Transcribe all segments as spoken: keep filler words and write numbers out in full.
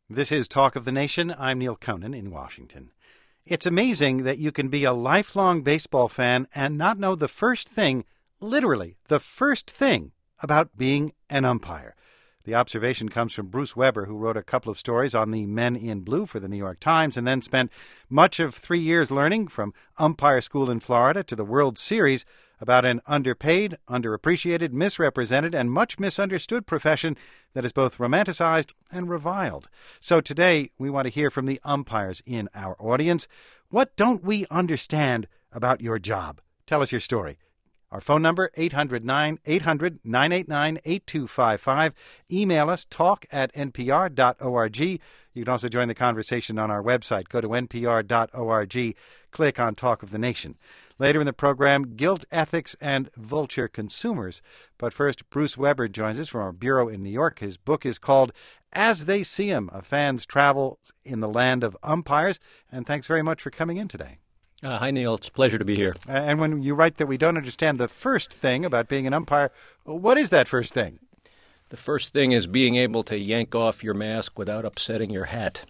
This is Talk of the Nation. I'm Neil Conan in Washington. It's amazing that you can be a lifelong baseball fan and not know the first thing, literally the first thing, about being an umpire. The observation comes from Bruce Weber, who wrote a couple of stories on the Men in Blue for the New York Times and then spent much of three years learning, from umpire school in Florida to the World Series, about an underpaid, underappreciated, misrepresented, and much misunderstood profession that is both romanticized and reviled. So today, we want to hear from the umpires in our audience. What don't we understand about your job? Tell us your story. Our phone number, eight hundred nine eight hundred nine eight nine eight two five five. Email us, talk at n p r dot org. You can also join the conversation on our website. Go to n p r dot org. Click on Talk of the Nation. Later in the program, guilt, ethics, and vulture consumers. But first, Bruce Weber joins us from our bureau in New York. His book is called As They See 'Em, A Fan's Travel in the Land of Umpires. And thanks very much for coming in today. Uh, hi, Neil. It's a pleasure to be here. And when you write that we don't understand the first thing about being an umpire, what is that first thing? The first thing is being able to yank off your mask without upsetting your hat.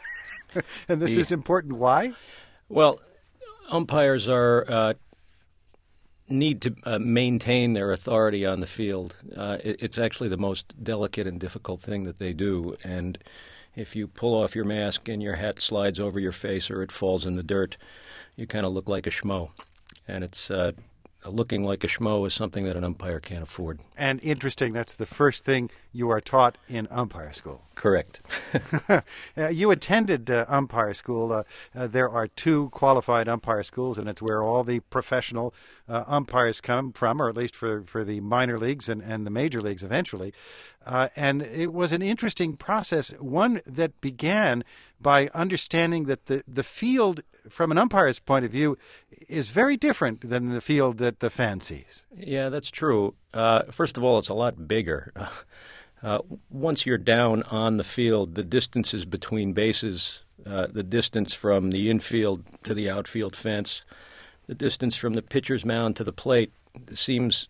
And this the, is important. Why? Well, umpires are uh, need to uh, maintain their authority on the field. Uh, it, it's actually the most delicate and difficult thing that they do. And if you pull off your mask and your hat slides over your face or it falls in the dirt, you kind of look like a schmo. And it's uh, looking like a schmo is something that an umpire can't afford. And interesting, that's the first thing you are taught in umpire school. Correct. uh, you attended uh, umpire school. Uh, uh, there are two qualified umpire schools, and it's where all the professional uh, umpires come from, or at least for, for the minor leagues and, and the major leagues eventually. Uh, and it was an interesting process, one that began by understanding that the, the field, from an umpire's point of view, is very different than the field that the fan sees. Yeah, that's true. Uh, first of all, it's a lot bigger. Uh, once you're down on the field, the distances between bases, uh, the distance from the infield to the outfield fence, the distance from the pitcher's mound to the plate seems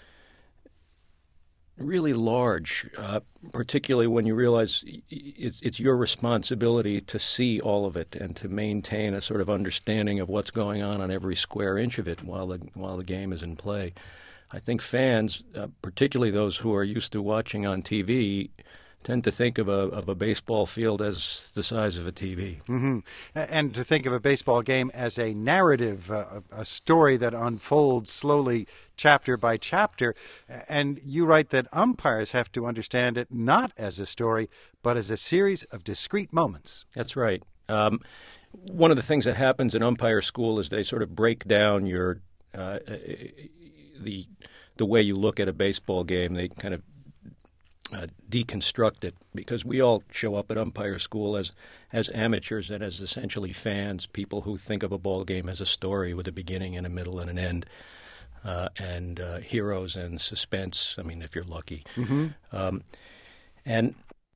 really large, uh, particularly when you realize it's, it's your responsibility to see all of it and to maintain a sort of understanding of what's going on on every square inch of it while the, while the game is in play. I think fans, uh, particularly those who are used to watching on T V, tend to think of a of a baseball field as the size of a T V. Mm-hmm. And to think of a baseball game as a narrative, uh, a story that unfolds slowly, chapter by chapter. And you write that umpires have to understand it not as a story, but as a series of discrete moments. That's right. Um, one of the things that happens in umpire school is they sort of break down your uh, the the way you look at a baseball game. They kind of uh, deconstruct it, because we all show up at umpire school as as amateurs and as essentially fans, people who think of a ball game as a story with a beginning and a middle and an end, uh, and uh, heroes and suspense. I mean, if you're lucky. Mm-hmm. Um, and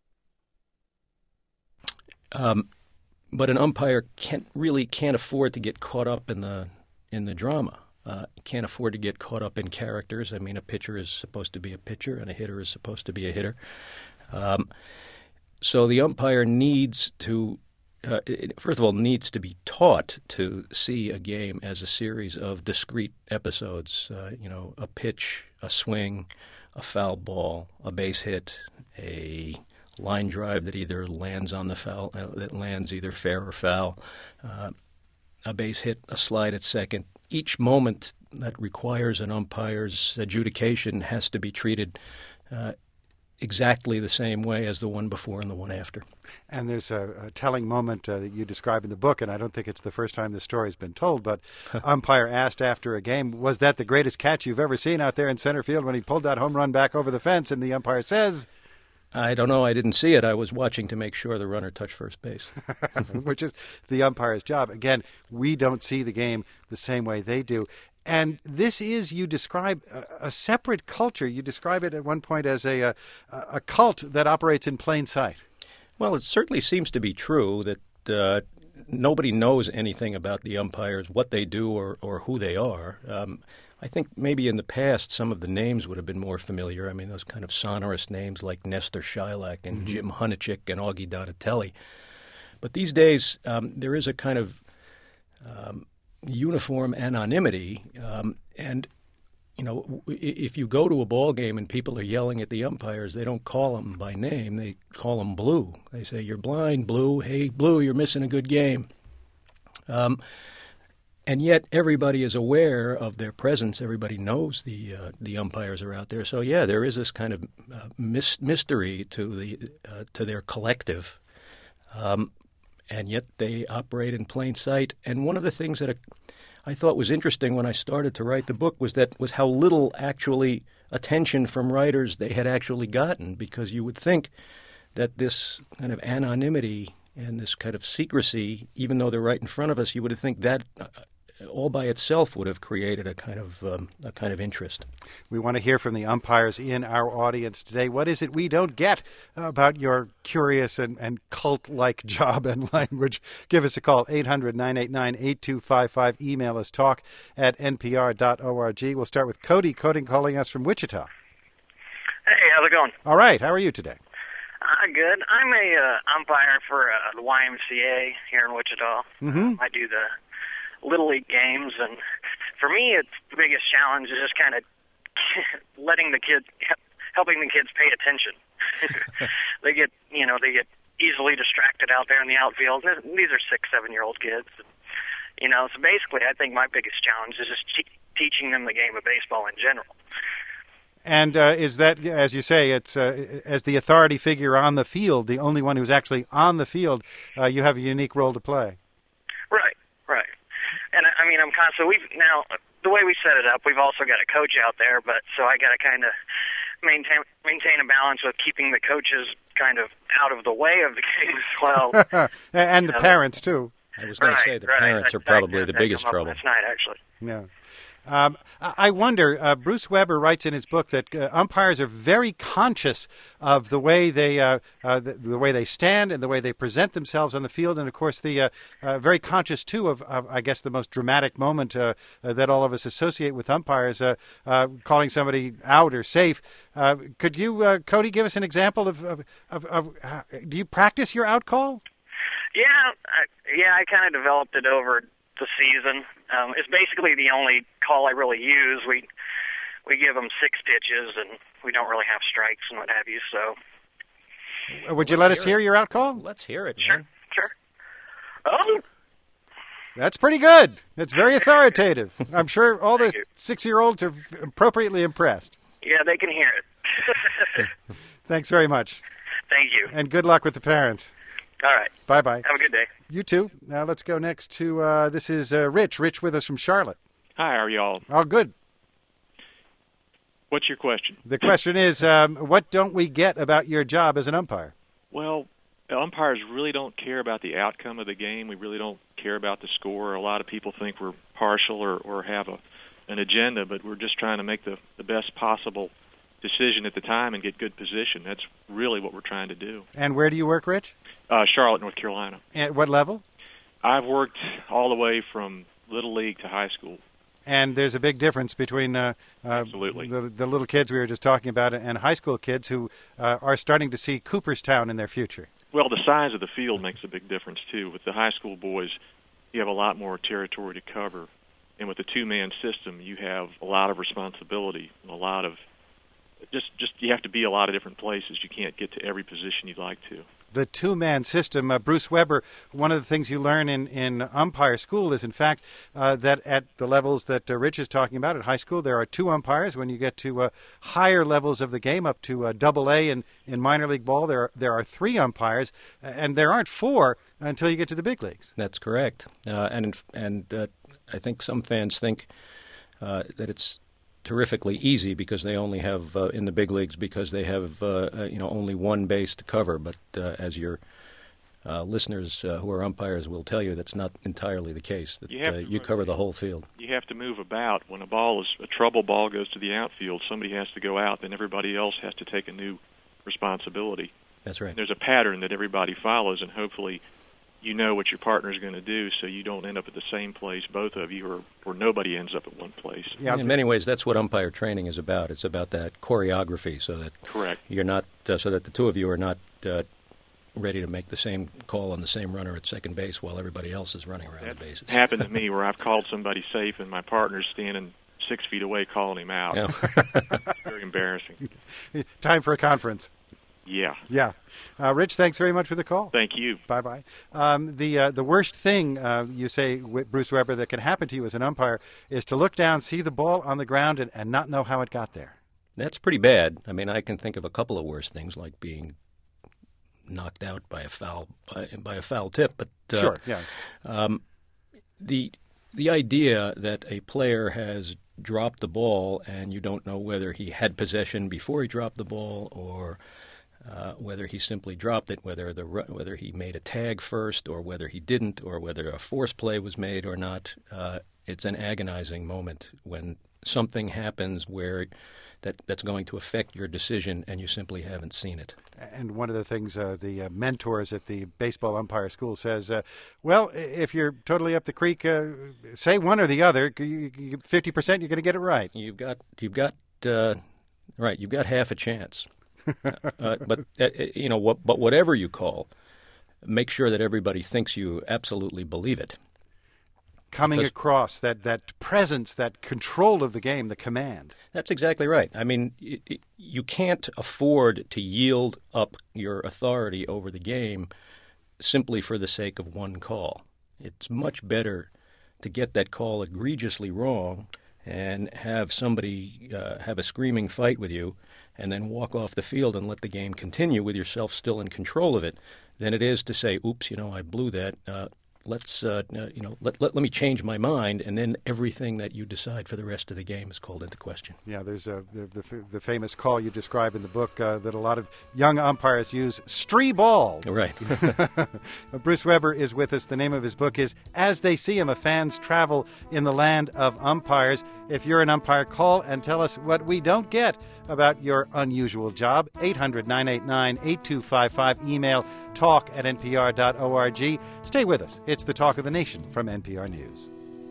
um, but an umpire can't really can't afford to get caught up in the in the drama. Uh, can't afford to get caught up in characters. I mean, a pitcher is supposed to be a pitcher, and a hitter is supposed to be a hitter. Um, so the umpire needs to, uh, it, first of all, needs to be taught to see a game as a series of discrete episodes. Uh, you know, a pitch, a swing, a foul ball, a base hit, a line drive that either lands on the foul, uh, that lands either fair or foul, uh, a base hit, a slide at second. Each moment that requires an umpire's adjudication has to be treated uh, exactly the same way as the one before and the one after. And there's a, a telling moment uh, that you describe in the book, and I don't think it's the first time this story has been told, but umpire asked after a game, was that the greatest catch you've ever seen out there in center field when he pulled that home run back over the fence? And the umpire says, I don't know. I didn't see it. I was watching to make sure the runner touched first base. Which is the umpire's job. Again, we don't see the game the same way they do. And this is, you describe a, a separate culture. You describe it at one point as a, a a cult that operates in plain sight. Well, it certainly seems to be true that uh, nobody knows anything about the umpires, what they do, or, or who they are. Um, I think maybe in the past some of the names would have been more familiar. I mean, those kind of sonorous names like Nestor Shylock and mm-hmm. Jim Hunachik and Augie Donatelli. But these days, um, there is a kind of um, uniform anonymity, um, and you know, if you go to a ball game and people are yelling at the umpires, they don't call them by name. They call them Blue. They say, "You're blind, Blue. Hey, Blue, you're missing a good game." Um, and yet everybody is aware of their presence. Everybody knows the uh, the umpires are out there. So yeah, there is this kind of uh, mis- mystery to the uh, to their collective, um, and yet they operate in plain sight. And one of the things that a, I thought was interesting when I started to write the book was that was how little actually attention from writers they had actually gotten, because you would think that this kind of anonymity and this kind of secrecy, even though they're right in front of us, you would think that uh, all by itself would have created a kind of um, a kind of interest. We want to hear from the umpires in our audience today. What is it we don't get about your curious and, and cult-like job and language? Give us a call, eight hundred, nine eight nine, eight two five five. Email us, talk at n p r dot org. We'll start with Cody. Cody calling us from Wichita. Hey, how's it going? All right. How are you today? Uh, good. I'm a uh, umpire for uh, the Y M C A here in Wichita. Mm-hmm. Um, I do the Little League games, and for me, it's the biggest challenge is just kind of letting the kids, helping the kids pay attention. They get, you know, they get easily distracted out there in the outfield. These are six, seven-year-old kids, you know. So basically, I think my biggest challenge is just te- teaching them the game of baseball in general. And uh, is that, as you say, it's uh, as the authority figure on the field, the only one who's actually on the field, uh, you have a unique role to play. Right, right. And I mean, I'm constantly, we've now, the way we set it up, we've also got a coach out there, but so I got to kind of maintain maintain a balance with keeping the coaches kind of out of the way of the game as well. And the know. parents, too. I was going right, to say the right. parents that, are probably that, the that biggest trouble. Last night, actually. Yeah. Um, I wonder, uh, Bruce Weber writes in his book that uh, umpires are very conscious of the way they uh, uh, the, the way they stand and the way they present themselves on the field, and of course, the uh, uh, very conscious too of, of, I guess, the most dramatic moment uh, uh, that all of us associate with umpires, uh, uh, calling somebody out or safe. Uh, could you, uh, Cody, give us an example of of, of, of uh, do you practice your out call? Yeah, I, yeah, I kind of developed it over the season. Um, it's basically the only call I really use. We we give them six stitches, and we don't really have strikes and what have you. So, would you let us hear your out call? Let's hear it, sure, man. sure. Oh, that's pretty good. It's very authoritative. I'm sure all the you. six-year-olds are appropriately impressed. Yeah, they can hear it. Thanks very much. Thank you. And good luck with the parents. All right. Bye-bye. Have a good day. You too. Now let's go next to, uh, this is uh, Rich. Rich with us from Charlotte. Hi, how are y'all? Oh, good. What's your question? The question is, um, what don't we get about your job as an umpire? Well, umpires really don't care about the outcome of the game. We really don't care about the score. A lot of people think we're partial or, or have a, an agenda, but we're just trying to make the, the best possible decision at the time and get good position. That's really what we're trying to do. And where do you work, Rich? Uh, Charlotte, North Carolina. At what level? I've worked all the way from Little League to high school. And there's a big difference between uh, uh, Absolutely. The, the little kids we were just talking about and high school kids who uh, are starting to see Cooperstown in their future. Well, the size of the field makes a big difference, too. With the high school boys, you have a lot more territory to cover. And with the two-man system, you have a lot of responsibility and a lot of Just, just you have to be a lot of different places. You can't get to every position you'd like to. The two-man system. Uh, Bruce Weber, one of the things you learn in, in umpire school is, in fact, uh, that at the levels that uh, Rich is talking about at high school, there are two umpires. When you get to uh, higher levels of the game, up to uh, double A in, in minor league ball, there are, there are three umpires, and there aren't four until you get to the big leagues. That's correct. Uh, and and uh, I think some fans think uh, that it's terrifically easy because they only have uh, in the big leagues because they have uh, uh, you know only one base to cover. But uh, as your uh, listeners uh, who are umpires will tell you, that's not entirely the case. That you, uh, you cover the whole field. You have to move about. When a ball is a trouble ball goes to the outfield, somebody has to go out. Then everybody else has to take a new responsibility. That's right. And there's a pattern that everybody follows, and hopefully you know what your partner's going to do, so you don't end up at the same place, both of you, or, or nobody ends up at one place. Yeah, in many ways, that's what umpire training is about. It's about that choreography, so that Correct. you're not, uh, so that the two of you are not uh, ready to make the same call on the same runner at second base while everybody else is running around that the bases. Happened to me where I've called somebody safe and my partner's standing six feet away calling him out. Yeah. It's very embarrassing. Time for a conference. Yeah. Yeah. Uh, Rich, thanks very much for the call. Thank you. Bye-bye. Um, the uh, the worst thing, uh, you say, Bruce Weber, that can happen to you as an umpire is to look down, see the ball on the ground, and, and not know how it got there. That's pretty bad. I mean, I can think of a couple of worse things, like being knocked out by a foul by, by a foul tip. But uh, Sure, yeah. Um, the the idea that a player has dropped the ball and you don't know whether he had possession before he dropped the ball or Uh, whether he simply dropped it, whether the whether he made a tag first or whether he didn't, or whether a force play was made or not. Uh, it's an agonizing moment when something happens where that, that's going to affect your decision and you simply haven't seen it. And one of the things uh, the uh, mentors at the baseball umpire school says, uh, well, if you're totally up the creek, uh, say one or the other. fifty percent you're going to get it right. You've got you've got uh, right. You've got half a chance. uh, but uh, you know, what, but whatever you call, make sure that everybody thinks you absolutely believe it. Coming Because, across that, that presence, that control of the game, the command. That's exactly right. I mean, it, it, you can't afford to yield up your authority over the game simply for the sake of one call. It's much better to get that call egregiously wrong and have somebody uh, have a screaming fight with you and then walk off the field and let the game continue with yourself still in control of it than it is to say, oops, you know, I blew that. Uh, let's, uh, uh, you know, let, let, let me change my mind, and then everything that you decide for the rest of the game is called into question. Yeah, there's a, the, the, the famous call you describe in the book uh, that a lot of young umpires use, stree ball. Right. Bruce Weber is with us. The name of his book is As They See Him, A Fan's Travel in the Land of Umpires. If you're an umpire, call and tell us what we don't get about your unusual job. eight hundred, nine eight nine, eight two five five. Email talk at n p r dot org. Stay with us. It's the Talk of the Nation from N P R News.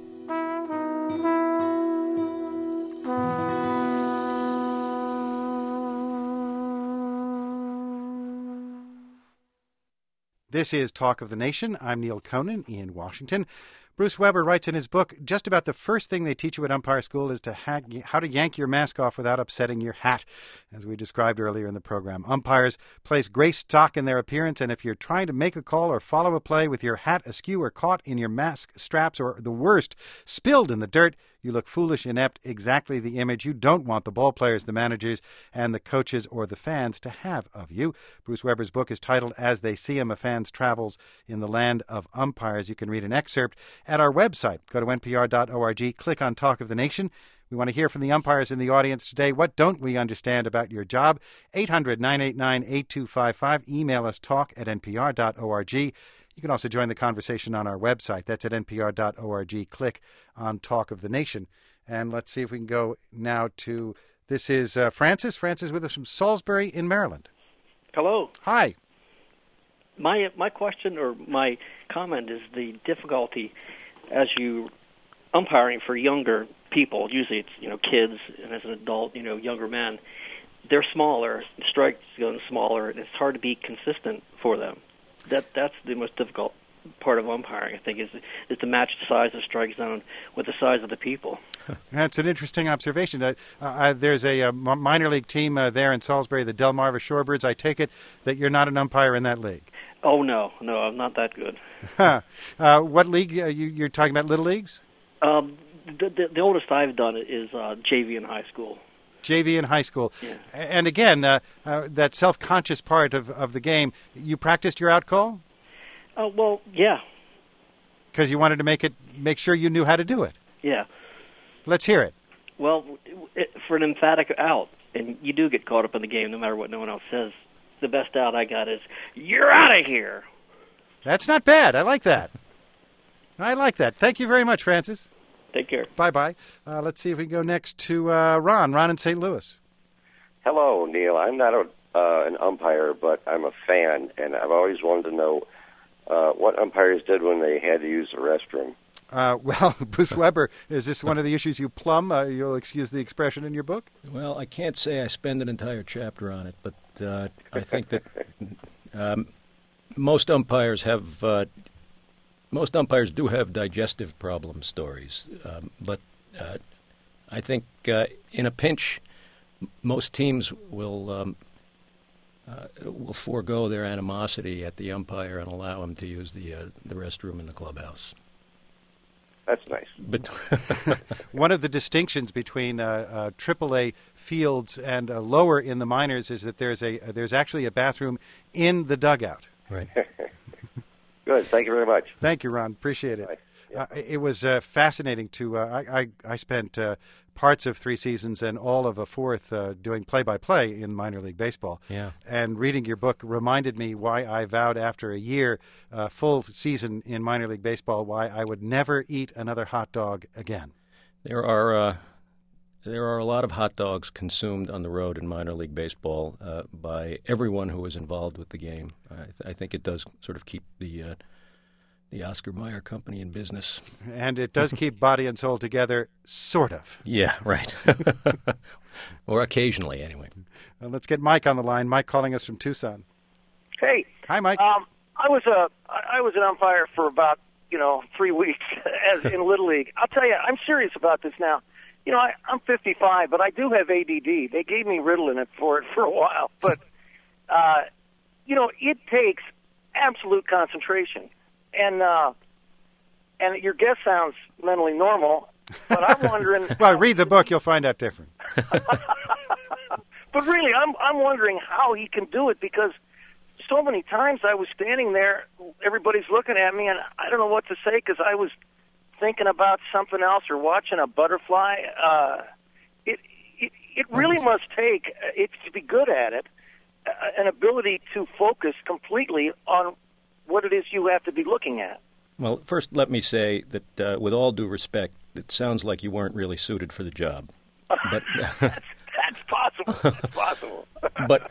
This is Talk of the Nation. I'm Neil Conan in Washington. Bruce Weber writes in his book, just about the first thing they teach you at umpire school is to ha- how to yank your mask off without upsetting your hat, as we described earlier in the program. Umpires place great stock in their appearance, and if you're trying to make a call or follow a play with your hat askew or caught in your mask straps, or the worst, spilled in the dirt, you look foolish, inept, exactly the image you don't want the ball players, the managers, and the coaches or the fans to have of you. Bruce Weber's book is titled As They See Him, A Fan's Travels in the Land of Umpires. You can read an excerpt at our website. Go to n p r dot org, click on Talk of the Nation. We want to hear from the umpires in the audience today. What don't we understand about your job? eight hundred, nine eight nine, eight two five five. Email us talk at n p r dot org. You can also join the conversation on our website. That's at n p r dot org. Click on Talk of the Nation. And let's see if we can go now to, this is uh, Francis. Francis with us from Salisbury in Maryland. Hello. Hi. My my question or my comment is the difficulty as you umpiring for younger people. Usually it's, you know, kids, and as an adult, you know, younger men. They're smaller, the strike's going smaller, and it's hard to be consistent for them. That that's the most difficult part of umpiring, I think, is is to match the size of the strike zone with the size of the people. That's an interesting observation. Uh, uh, there's a, a minor league team uh, there in Salisbury, the Delmarva Shorebirds. I take it that you're not an umpire in that league. Oh, no. No, I'm not that good. uh, what league? Uh, you, you're talking about little leagues? Um, the, the, the oldest I've done is uh, J V in high school. J V in high school. Yeah. And again, uh, uh, that self-conscious part of, of the game, you practiced your out call? Oh, uh, well, yeah. Because you wanted to make it, make sure you knew how to do it. Yeah. Let's hear it. Well, it, for an emphatic out, and you do get caught up in the game no matter what no one else says, the best out I got is, "You're out of here." That's not bad. I like that. I like that. Thank you very much, Francis. Take care. Bye-bye. Uh, let's see if we can go next to uh, Ron. Ron in Saint Louis. Hello, Neil. I'm not a, uh, an umpire, but I'm a fan, and I've always wanted to know uh, what umpires did when they had to use the restroom. Uh, well, Bruce Weber, is this one of the issues you plumb? Uh, you'll excuse the expression in your book? Well, I can't say I spend an entire chapter on it, but uh, I think that um, most umpires have uh, most umpires do have digestive problem stories. Um, but uh, I think uh, in a pinch, most teams will um, uh, will forego their animosity at the umpire and allow him to use the uh, the restroom in the clubhouse. That's nice. But one of the distinctions between uh, uh, triple A fields and uh, lower in the minors is that there's a uh, there's actually a bathroom in the dugout. Right. Good. Thank you very much. Thank you, Ron. Appreciate it. Bye. Uh, it was uh, fascinating to. Uh, I, I I spent uh, parts of three seasons and all of a fourth uh, doing play-by-play in minor league baseball. Yeah. And reading your book reminded me why I vowed after a year, uh, full season in minor league baseball, why I would never eat another hot dog again. There are uh, there are a lot of hot dogs consumed on the road in minor league baseball uh, by everyone who is involved with the game. I, th- I think it does sort of keep the uh, the Oscar Mayer company in business. And it does keep body and soul together, sort of. Yeah, right. Or occasionally, anyway. Uh, let's get Mike on the line. Mike calling us from Tucson. Hey. Hi, Mike. Um, I was a I was an umpire for about you know three weeks as in Little League. I'll tell you, I'm serious about this now. You know, I, I'm fifty-five, but I do have A D D. They gave me Ritalin for it for a while, but uh, you know, it takes absolute concentration. And uh, and your guest sounds mentally normal, but I'm wondering. Well, read the book; you'll find out different. But really, I'm I'm wondering how he can do it, because so many times I was standing there, everybody's looking at me, and I don't know what to say because I was thinking about something else or watching a butterfly. Uh, it, it it really must take it to be good at it, uh, an ability to focus completely on what it is you have to be looking at. Well, first let me say that uh, with all due respect, it sounds like you weren't really suited for the job. But that's, that's possible. That's possible. but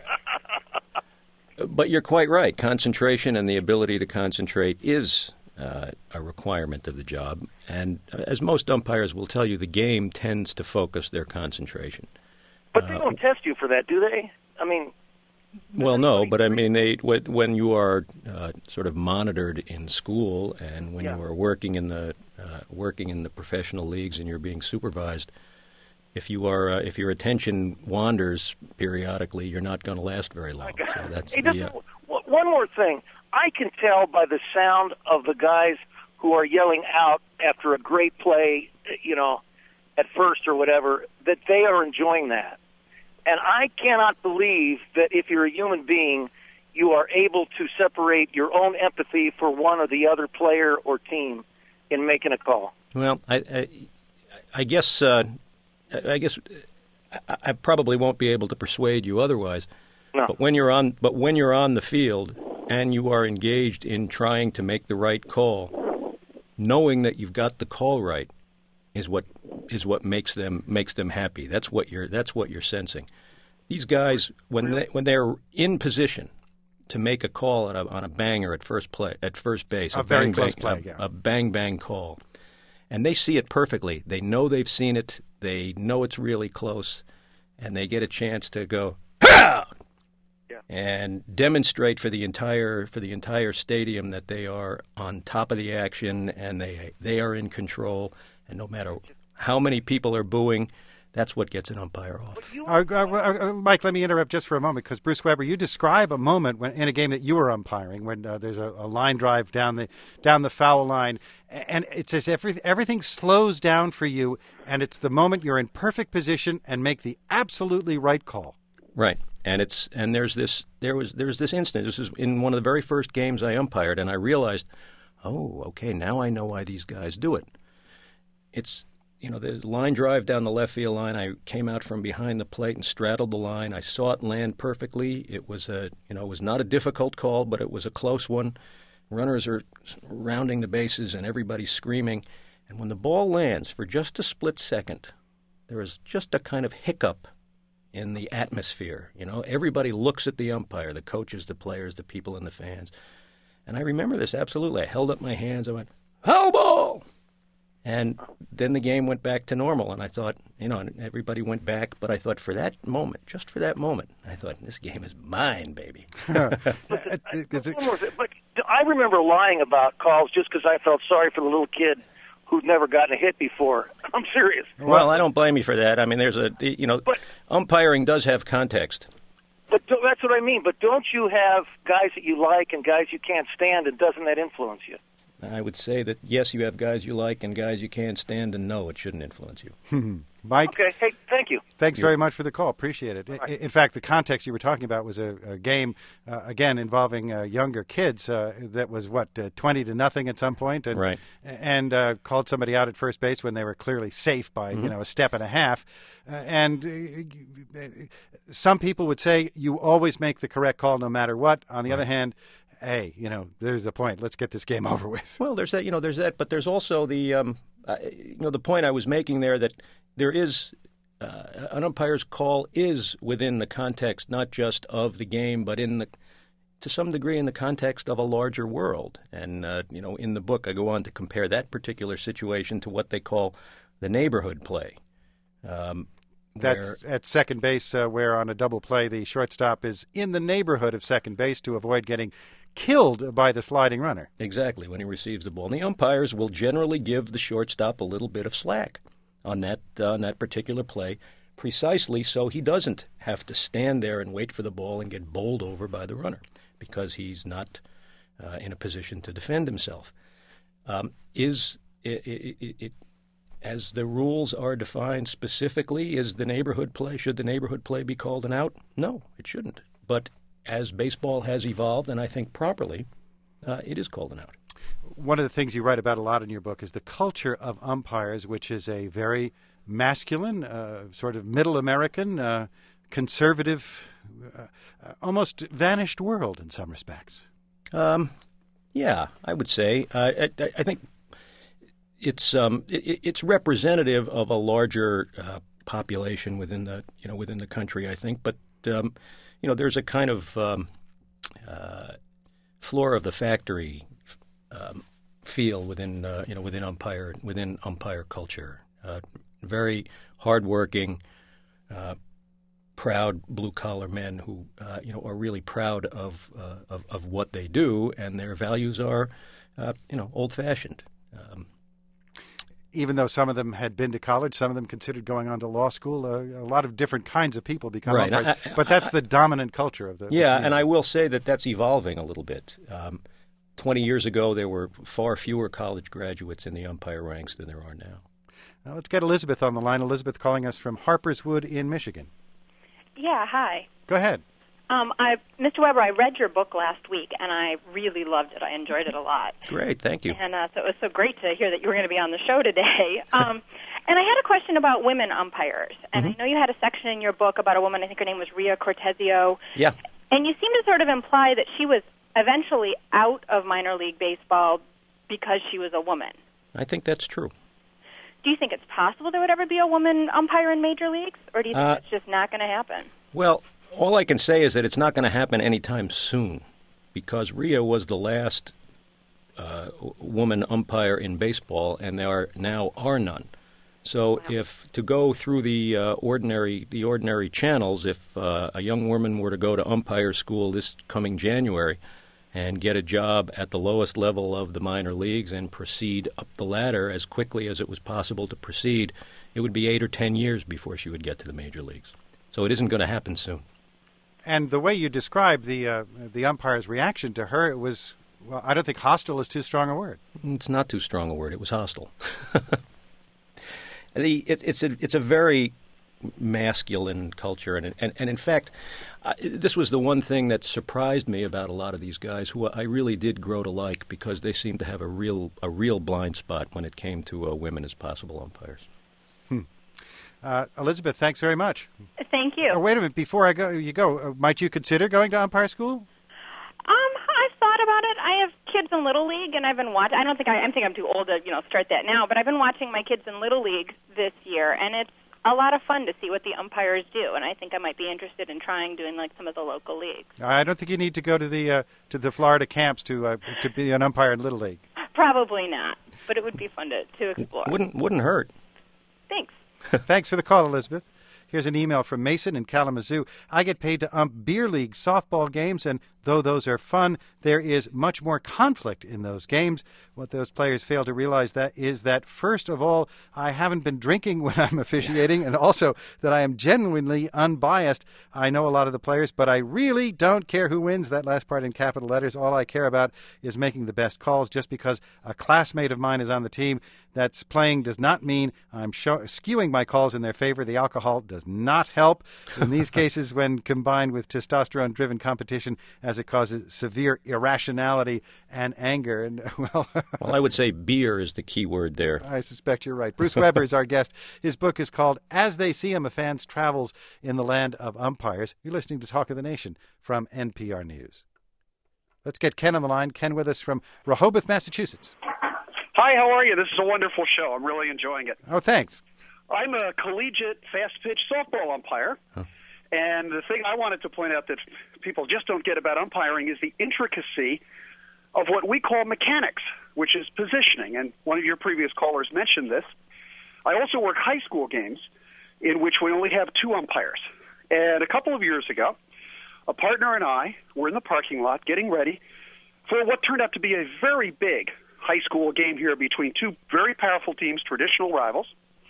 but you're quite right. Concentration and the ability to concentrate is uh, a requirement of the job. And uh, as most umpires will tell you, the game tends to focus their concentration. But they don't test you for that, do they? I mean... Well, no, but I mean, they, when you are uh, sort of monitored in school, and when Yeah. you are working in the uh, working in the professional leagues, and you're being supervised, if you are uh, if your attention wanders periodically, you're not going to last very long. So that's Hey, the, just uh, w- one more thing. I can tell by the sound of the guys who are yelling out after a great play, you know, at first or whatever, that they are enjoying that. And I cannot believe that if you're a human being, you are able to separate your own empathy for one or the other player or team in making a call. Well, I, I, I guess uh, I guess I, I probably won't be able to persuade you otherwise. No. But when you're on, but when you're on the field and you are engaged in trying to make the right call, knowing that you've got the call right is what is what makes them makes them happy. That's what you're that's what you're sensing. These guys, when they when they're in position to make a call at a, on a banger at first play at first base, A a, very bang, close bang, play, a, yeah. a bang bang call, and they see it perfectly. They know they've seen it. They know it's really close, and they get a chance to go "Ha!" Yeah. and demonstrate for the entire for the entire stadium that they are on top of the action and they they are in control. And no matter how many people are booing, that's what gets an umpire off. Uh, uh, uh, Mike, let me interrupt just for a moment, because Bruce Weber, you describe a moment when in a game that you were umpiring when uh, there's a, a line drive down the down the foul line, and it's as if every, everything slows down for you, and it's the moment you're in perfect position and make the absolutely right call. Right, and it's and there's this there was there's this instance. This was in one of the very first games I umpired, and I realized, oh, okay, now I know why these guys do it. It's, you know, the line drive down the left field line. I came out from behind the plate and straddled the line. I saw it land perfectly. It was a, you know, it was not a difficult call, but it was a close one. Runners are rounding the bases and everybody's screaming. And when the ball lands for just a split second, there is just a kind of hiccup in the atmosphere. You know, everybody looks at the umpire, the coaches, the players, the people, and the fans. And I remember this absolutely. I held up my hands. I went, foul ball! And then the game went back to normal. And I thought, you know, and everybody went back. But I thought for that moment, just for that moment, I thought, this game is mine, baby. but, but I remember lying about calls just because I felt sorry for the little kid who'd never gotten a hit before. I'm serious. Well, I don't blame you for that. I mean, there's a, you know, but, umpiring does have context. But that's what I mean. But don't you have guys that you like and guys you can't stand, and doesn't that influence you? I would say that, yes, you have guys you like and guys you can't stand, and no, it shouldn't influence you. Mike? Okay, hey, thank you. Thanks very much for the call. Appreciate it. Right. In fact, the context you were talking about was a, a game, uh, again, involving uh, younger kids uh, that was, what, uh, twenty to nothing at some point? And, right. And uh, called somebody out at first base when they were clearly safe by, mm-hmm. you know, a step and a half. Uh, and uh, some people would say you always make the correct call no matter what. On the right. other hand, hey, you know, there's the point. Let's get this game over with. Well, there's that, you know, there's that, but there's also the, um, uh, you know, the point I was making there that there is uh, an umpire's call is within the context not just of the game, but in the, to some degree, in the context of a larger world. And uh, you know, in the book, I go on to compare that particular situation to what they call the neighborhood play. Um, That's at second base, uh, where on a double play, the shortstop is in the neighborhood of second base to avoid getting killed by the sliding runner. Exactly, when he receives the ball. And the umpires will generally give the shortstop a little bit of slack on that uh, on that particular play, precisely so he doesn't have to stand there and wait for the ball and get bowled over by the runner, because he's not uh, in a position to defend himself. Um, is it, it, it As the rules are defined specifically, is the neighborhood play, should the neighborhood play be called an out? No, it shouldn't. But as baseball has evolved, and I think properly, uh, it is called an out. One of the things you write about a lot in your book is the culture of umpires, which is a very masculine, uh, sort of middle American, uh, conservative, uh, almost vanished world in some respects. Um, yeah, I would say. Uh, I, I think It's um, it, it's representative of a larger uh, population within the you know within the country, I think. But um, you know, there's a kind of um, uh, floor of the factory um, feel within uh, you know within umpire within umpire culture. Uh, very hardworking, uh, proud blue collar men who uh, you know are really proud of, uh, of of what they do, and their values are uh, you know old fashioned. Um, Even though some of them had been to college, some of them considered going on to law school. Uh, a lot of different kinds of people become right. umpires. I, I, but that's I, the dominant culture of the Yeah, the and I will say that that's evolving a little bit. Um, Twenty years ago, there were far fewer college graduates in the umpire ranks than there are now. Now let's get Elizabeth on the line. Elizabeth calling us from Harperswood in Michigan. Yeah, hi. Go ahead. Um, I, Mister Weber, I read your book last week, and I really loved it. I enjoyed it a lot. Great, thank you. And uh, so it was so great to hear that you were going to be on the show today. Um, and I had a question about women umpires. And mm-hmm. I know you had a section in your book about a woman, I think her name was Ria Cortesio. Yeah. And you seem to sort of imply that she was eventually out of minor league baseball because she was a woman. I think that's true. Do you think it's possible there would ever be a woman umpire in major leagues? Or do you think uh, it's just not going to happen? Well, all I can say is that it's not going to happen anytime soon, because Ria was the last uh, woman umpire in baseball, and there are, now are none. So wow. if to go through the uh, ordinary the ordinary channels, if uh, a young woman were to go to umpire school this coming January and get a job at the lowest level of the minor leagues and proceed up the ladder as quickly as it was possible to proceed, it would be eight or ten years before she would get to the major leagues. So it isn't going to happen soon. And the way you described the uh, the umpire's reaction to her, it was, well, I don't think hostile is too strong a word. It's not too strong a word. It was hostile. the it, it's a it's a very masculine culture, and and, and in fact, uh, this was the one thing that surprised me about a lot of these guys, who I really did grow to like, because they seemed to have a real a real blind spot when it came to uh, women as possible umpires. Hmm. Uh, Elizabeth, thanks very much. Thank you. Uh, wait a minute, before I go, you go. Uh, might you consider going to umpire school? Um, I've thought about it. I have kids in Little League, and I've been watching. I don't think I, I think I'm too old to, you know, start that now. But I've been watching my kids in Little League this year, and it's a lot of fun to see what the umpires do, and I think I might be interested in trying doing like some of the local leagues. I don't think you need to go to the uh, to the Florida camps to uh, to be an umpire in Little League. Probably not, but it would be fun to, to explore. Wouldn't wouldn't hurt. Thanks. Thanks for the call, Elizabeth. Here's an email from Mason in Kalamazoo. I get paid to ump beer league softball games, and though those are fun, there is much more conflict in those games. What those players fail to realize that is that, first of all, I haven't been drinking when I'm officiating, and also that I am genuinely unbiased. I know a lot of the players, but I really don't care who wins. That last part in capital letters. All I care about is making the best calls. Just because a classmate of mine is on the team that's playing does not mean I'm show- skewing my calls in their favor. The alcohol does not help in these cases when combined with testosterone-driven competition, as it causes severe irrationality and anger. And well, well, I would say beer is the key word there. I suspect you're right. Bruce Weber is our guest. His book is called As They See Him, A Fan's Travels in the Land of Umpires. You're listening to Talk of the Nation from N P R News. Let's get Ken on the line. Ken with us from Rehoboth, Massachusetts. Hi, how are you? This is a wonderful show. I'm really enjoying it. Oh, thanks. I'm a collegiate fast-pitch softball umpire, huh. and the thing I wanted to point out that people just don't get about umpiring is the intricacy of what we call mechanics, which is positioning, and one of your previous callers mentioned this. I also work high school games in which we only have two umpires, and a couple of years ago, a partner and I were in the parking lot getting ready for what turned out to be a very big high school game here between two very powerful teams, traditional rivals.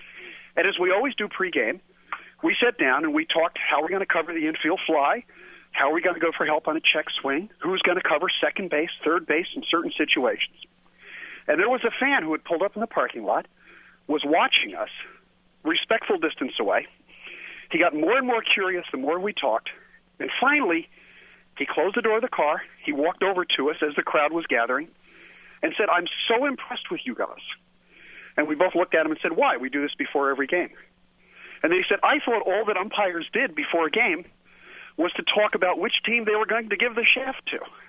And as we always do pregame, we sat down and we talked how we're going to cover the infield fly, how are we going to go for help on a check swing, who's going to cover second base, third base in certain situations. And there was a fan who had pulled up in the parking lot, was watching us, respectful distance away. He got more and more curious the more we talked, and finally, he closed the door of the car, he walked over to us as the crowd was gathering, and said, "I'm so impressed with you guys." And we both looked at him and said, "Why? We do this before every game." And then he said, "I thought all that umpires did before a game was to talk about which team they were going to give the shaft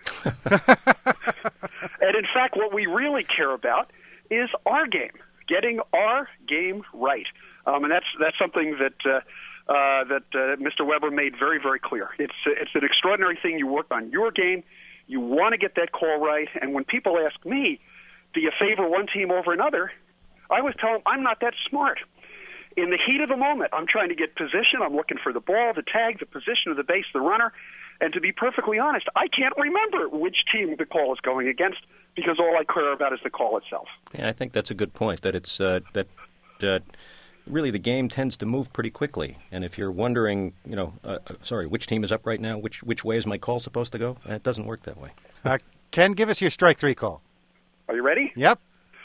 to." And in fact, what we really care about is our game, getting our game right. Um, and that's that's something that uh, uh, that uh, Mister Weber made very, very clear. It's it's an extraordinary thing. You work on your game. You want to get that call right. And when people ask me, do you favor one team over another, I always tell them I'm not that smart. In the heat of the moment, I'm trying to get position. I'm looking for the ball, the tag, the position of the base, the runner. And to be perfectly honest, I can't remember which team the call is going against because all I care about is the call itself. Yeah, I think that's a good point, that it's uh, that uh, really the game tends to move pretty quickly. And if you're wondering, you know, uh, sorry, which team is up right now, which which way is my call supposed to go, it doesn't work that way. Uh, Ken, give us your strike three call. Are you ready? Yep.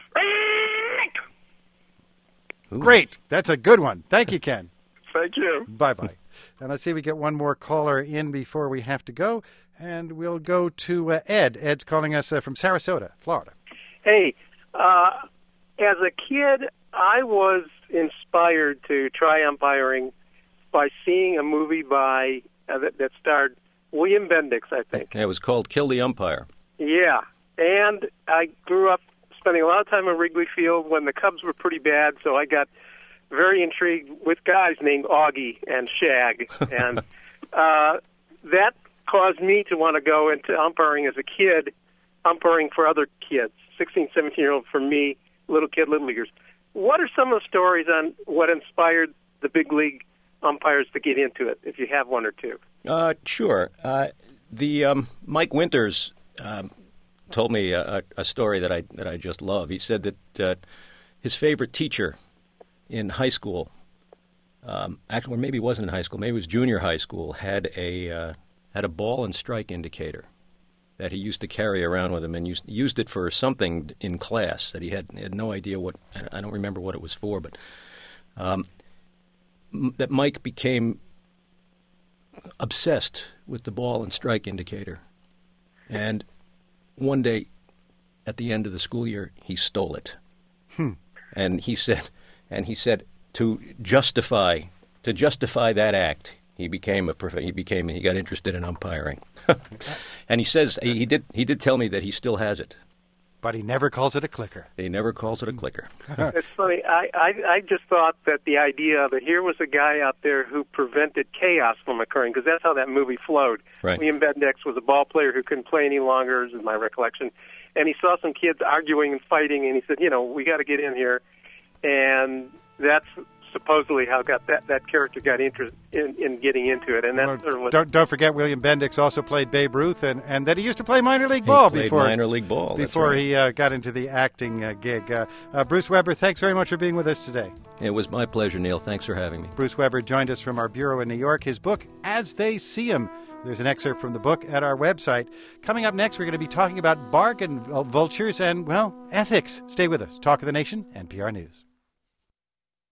Ooh. Great. That's a good one. Thank you, Ken. Thank you. Bye-bye. And let's see if we get one more caller in before we have to go. And we'll go to uh, Ed. Ed's calling us uh, from Sarasota, Florida. Hey, uh, as a kid, I was inspired to try umpiring by seeing a movie by uh, that, that starred William Bendix, I think. Yeah, it was called Kill the Umpire. Yeah. And I grew up spending a lot of time at Wrigley Field when the Cubs were pretty bad, so I got very intrigued with guys named Augie and Shag. And uh, that caused me to want to go into umpiring as a kid, umpiring for other kids, sixteen, seventeen-year-old for me, little kid, little leaguers. What are some of the stories on what inspired the big league umpires to get into it, if you have one or two? Uh, sure. Uh, the um, Mike Winters um, told me a, a story that I that I just love. He said that uh, his favorite teacher in high school, um, actually, or maybe it wasn't in high school, maybe it was junior high school, had a uh, had a ball and strike indicator that he used to carry around with him, and used used it for something in class that he had had no idea what. I don't remember what it was for, but um, m- that Mike became obsessed with the ball and strike indicator, and one day, at the end of the school year, he stole it, hmm. and he said, and he said to justify to justify that act, he became a prof- he became he got interested in umpiring, and he says he, he did he did tell me that he still has it. But he never calls it a clicker. He never calls it a clicker. It's funny. I, I I just thought that the idea that here was a guy out there who prevented chaos from occurring, because that's how that movie flowed. Right. William Bendix was a ball player who couldn't play any longer, is my recollection. And he saw some kids arguing and fighting, and he said, you know, we got to get in here. And that's supposedly how got that, that character got interested in, in getting into it. And that's Well, sort of what, don't don't forget William Bendix also played Babe Ruth, and, and that he used to play minor league ball he played before minor league ball. That's before right. he uh, got into the acting uh, gig. Uh, uh, Bruce Weber, thanks very much for being with us today. It was my pleasure, Neil. Thanks for having me. Bruce Weber joined us from our bureau in New York. His book, As They See 'Em. There's an excerpt from the book at our website. Coming up next, we're going to be talking about bargain vultures and, well, ethics. Stay with us. Talk of the Nation, N P R News.